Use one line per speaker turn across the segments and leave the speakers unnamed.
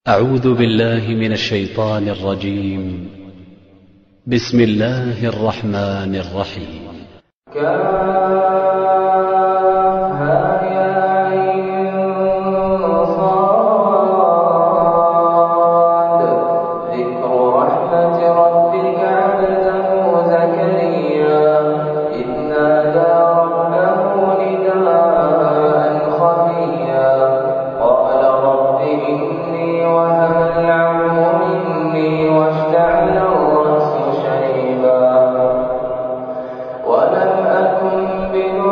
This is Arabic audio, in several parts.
أعوذ بالله من الشيطان الرجيم. بسم الله الرحمن الرحيم.
ولم أكن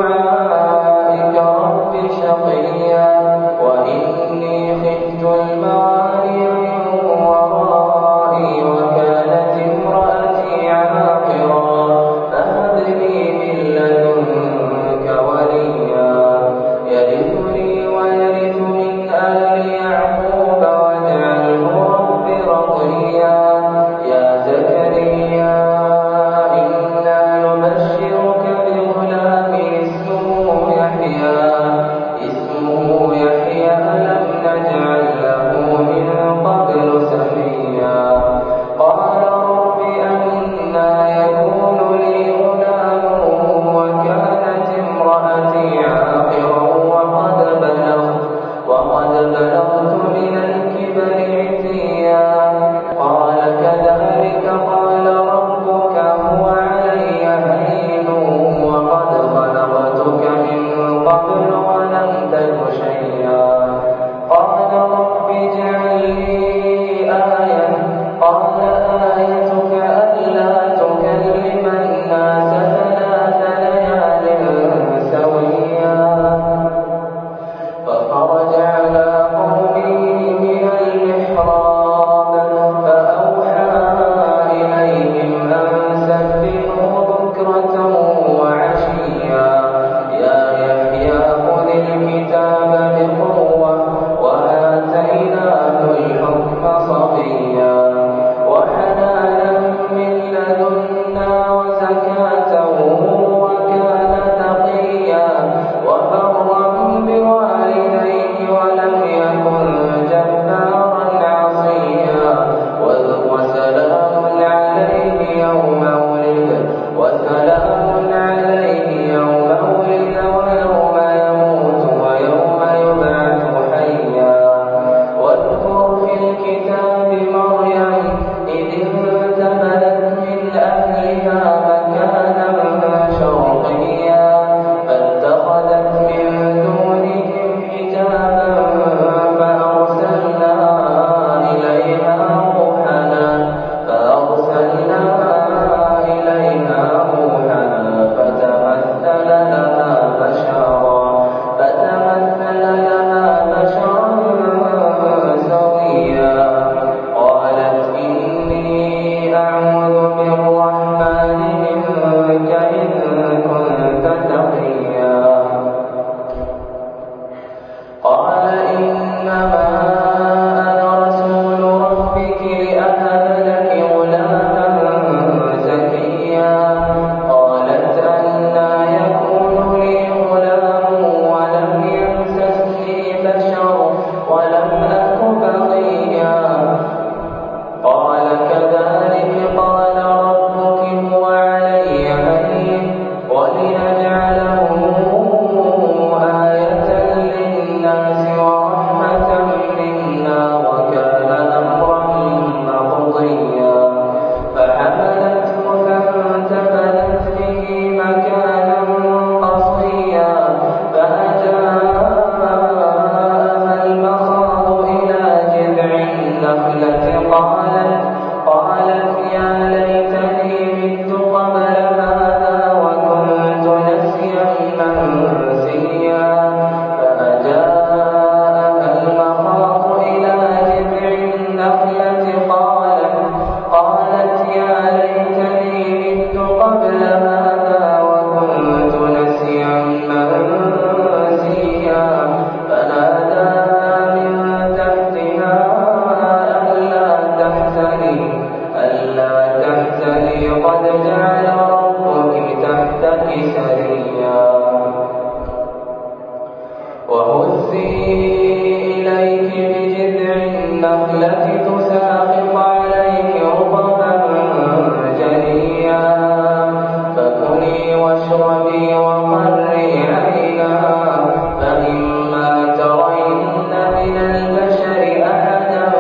النخلة تساقط عليك رطبا جنيا فكلي واشربي وقري عينا فإما ترين من البشر أحدا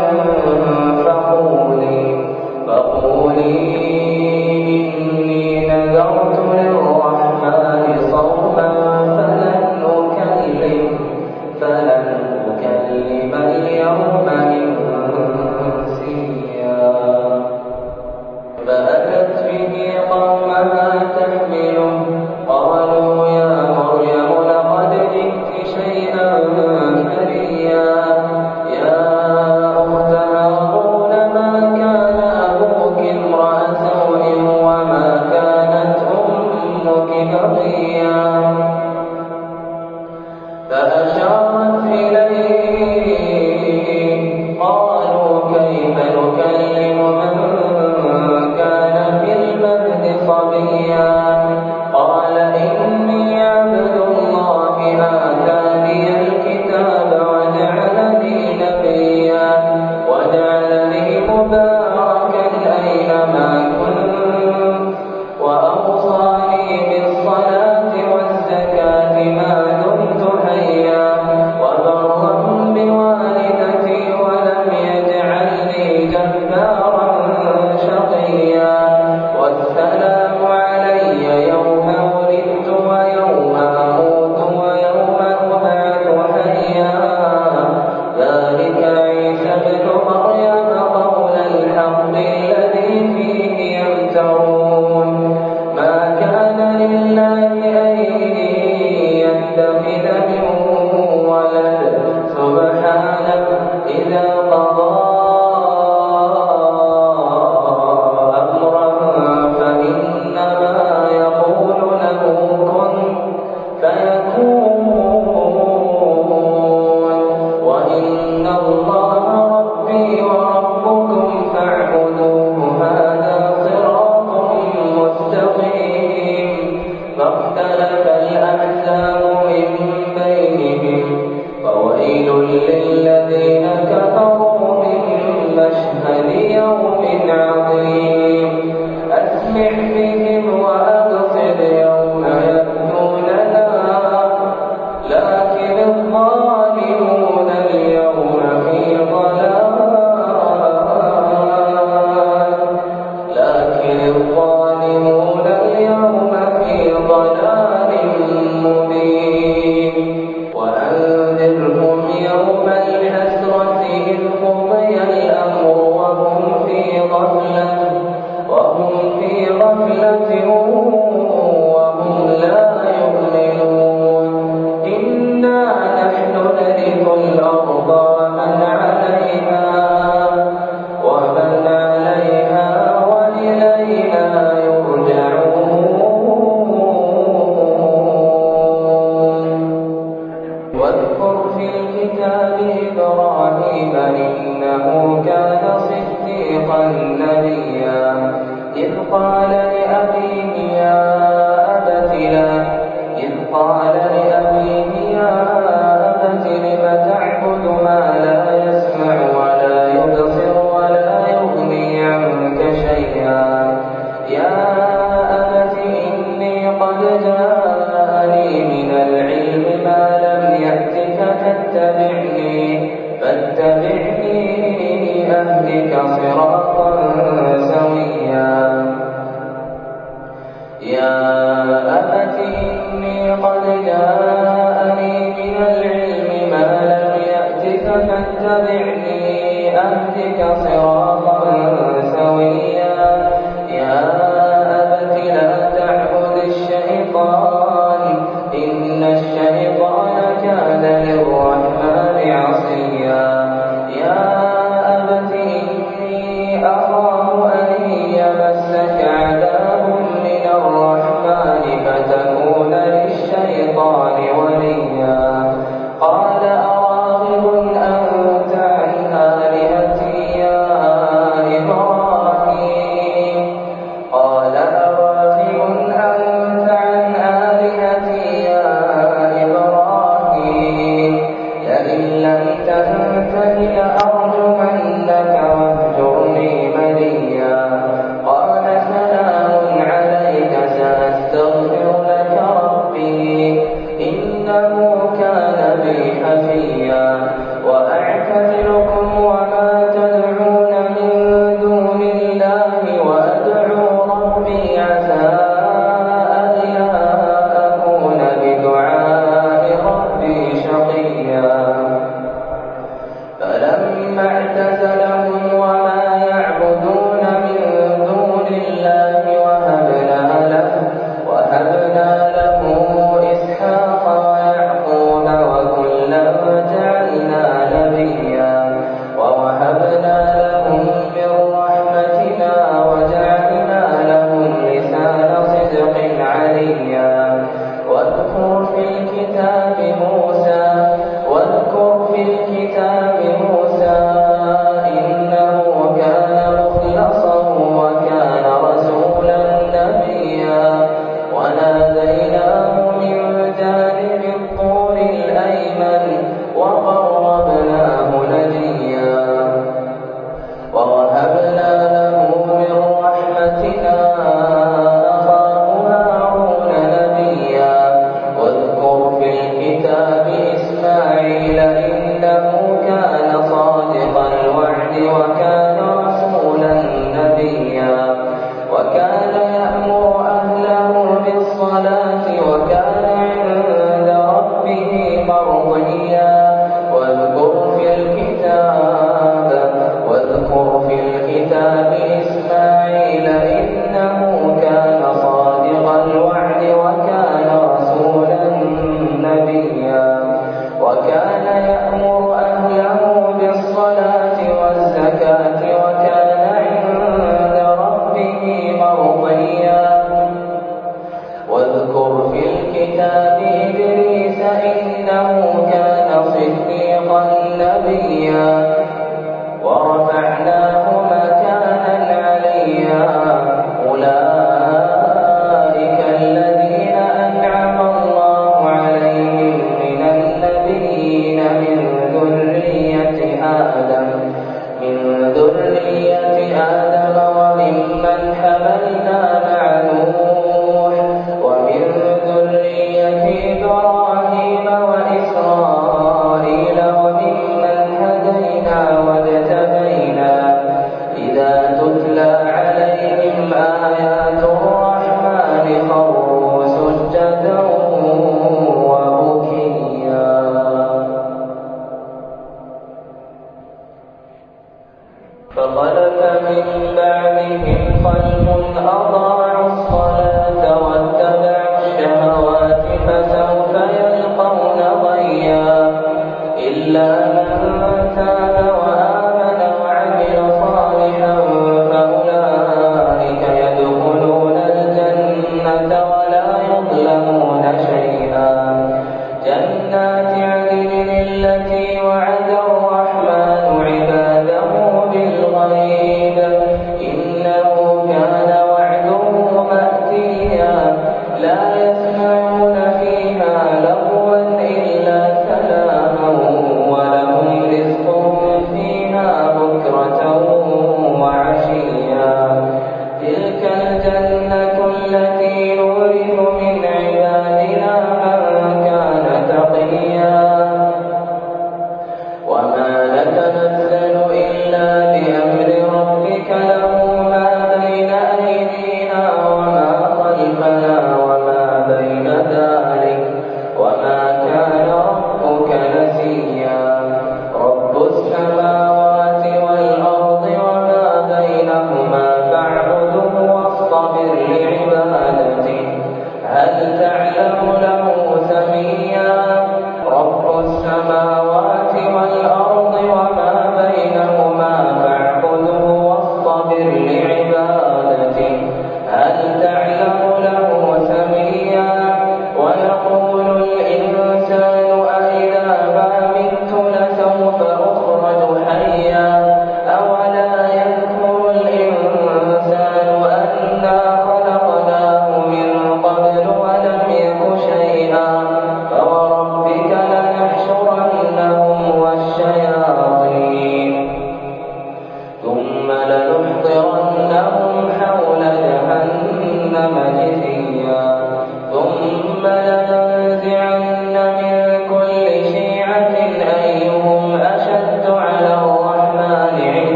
فقولي إني نذرت للرحمن صوما فلن أكلم اليوم إنسيا فأتت به قومها تحمله قالوا يا مريم لقد جئت شيئا فريا يا أخت هارون ما كان أبوك امرأ سوء وما كانت أمك بغيا فأشارت إليه قالوا كيف نكلم من كان في المهد صبيا قال إني عبد الله آتاني الكتاب وجعلني نبيا وجعلني مباركا أينما كنت وأوصاني بالصلاة والزكاة ما دمت حيا وبرا بوالدتي ولم يجعلني جبارا شقيا والسلام علي يوم ولدت ويوم أموت ويوم أبعث حيا ذلك عيسى ابن مريم قول الحق الذي فيه يمترون ما كان لله أن يتخذ من ولد سبحانه إذا قضى أمرا فإنما يقول له كن فيكون وإن الله ربي وربكم فاعبدوه هذا صراط مستقيم فاختلف الأحزاب من بينهم فويل للذين كفروا من مشهد يوم عظيم أسمع بهم وأبصر يوم يأتوننا لكن الظالمون اليوم في ضلال مبين وأنذرهم يوم الحسرة إذ قضي الأمر وهم في غفلة وهم لا يؤمنون إنا نحن نرث الأرض ومن عليها وإلينا يرجعون واذكر في الكتاب إبراهيم إنه كان صديقا نبيا إذ قال لأبيه يا أبت لم تعبد ما لا يسمع ولا يبصر ولا يغني عنك شيئا يا أبت إني قد جاءني من العلم ما لم يأتك فاتبعني أهدك صراطا سويا يا أبت إني قد جاءني من العلم ما لم يأتك فاتبعني أهدك صراطا سويا يا أبت لا تعبد الشيطان إن الشيطان كان للرحمن عصيا يا أبت إني أخاف أن يمسك عذاب من الرحمن فتكون للشيطان وليا قال أراغب أنت عن آلهتي يا إبراهيم الزكاة وكان عند ربه مرضيا واذكر في الكتاب إدريس إنه كان صديقا نبيا ورفعناه مكانا عليا أولئك الذين أنعم الله عليهم من النبيين من ذرية آدم وممن حملنا مع نوح ومن ذرية إبراهيم وإسرائيل وممن هدينا واجتبينا إذا تتلى عليهم آيات الرحمن خروا سجدا وبكيا فخلف من بعدهم خلف أضاعوا الصلاة واتبعوا الشهوات فسوف يلقون غيا إلا من تاب وآمن وعمل صالحا فأولئك يدخلون الجنة ولا يظلمون شيئا جنات عدن التي وعد الرحمن عباده بالغيب إنه كان وعده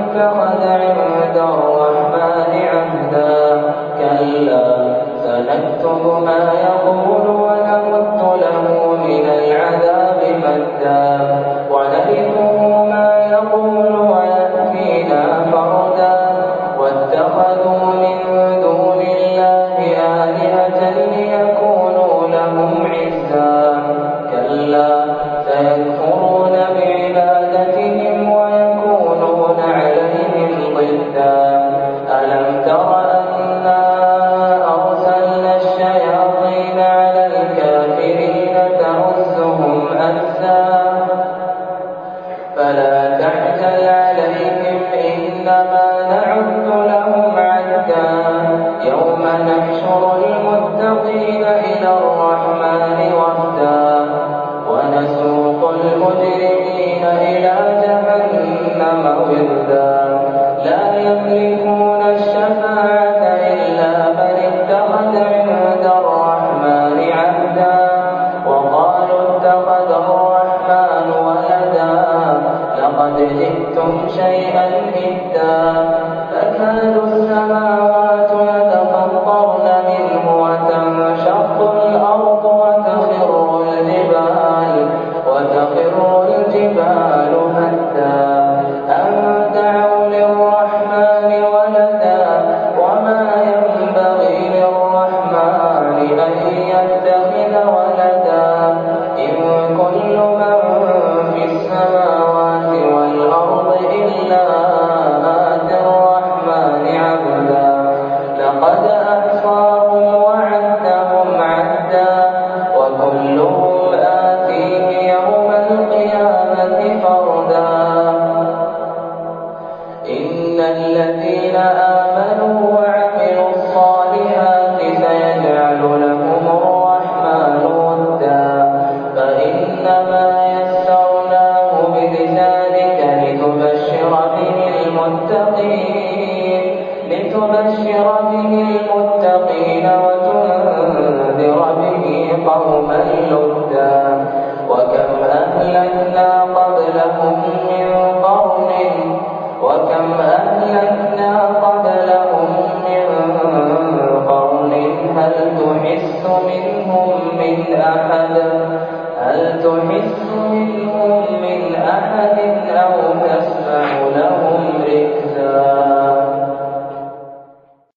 اتخذ عند الرحمن عهدا كلا سنكتب ما يقول ونمد له من العذاب مدا ونرثه ما يقول ويأتينا فردا واتخذوا من دون الله آلهة ليكونوا لهم عزا كلا سيكفرون بعبادتهم ويكونون عليهم ضدا ألم تر أنا أرسلنا الشياطين على الكافرين تؤزهم أزا فلا تحزن عليهم إنما نعد لهم عدا يوم نحشر المتقين إلى الرحمن وفدا ونسوق المجرمين إلى جهنم وردا لا يملكون الشفاعة إلا من اتخذ عند الرحمن عهدا وقالوا اتخذ الرحمن ولدا لقد جئتم شيئا إدا تكاد السماوات يتفطرن منه وتنشق الأرض وتخر الجبال هدا أن دعوا للرحمن ولدا وما ينبغي للرحمن أن يتخذ ولدا إن كل من في السماوات والأرض إلا آتي الرحمن عبدا لقد أحصاهم وعدهم عدا وكلهم آتيه يوم القيامة فردا إن الذين آمنوا وعملوا الصالحات سيجعل لهم الرحمن ودا فإنما يسرناه بلسانك لتبشر به المتقين وتنذر به قوما لدا وكم أهلكنا قبلهم من قرن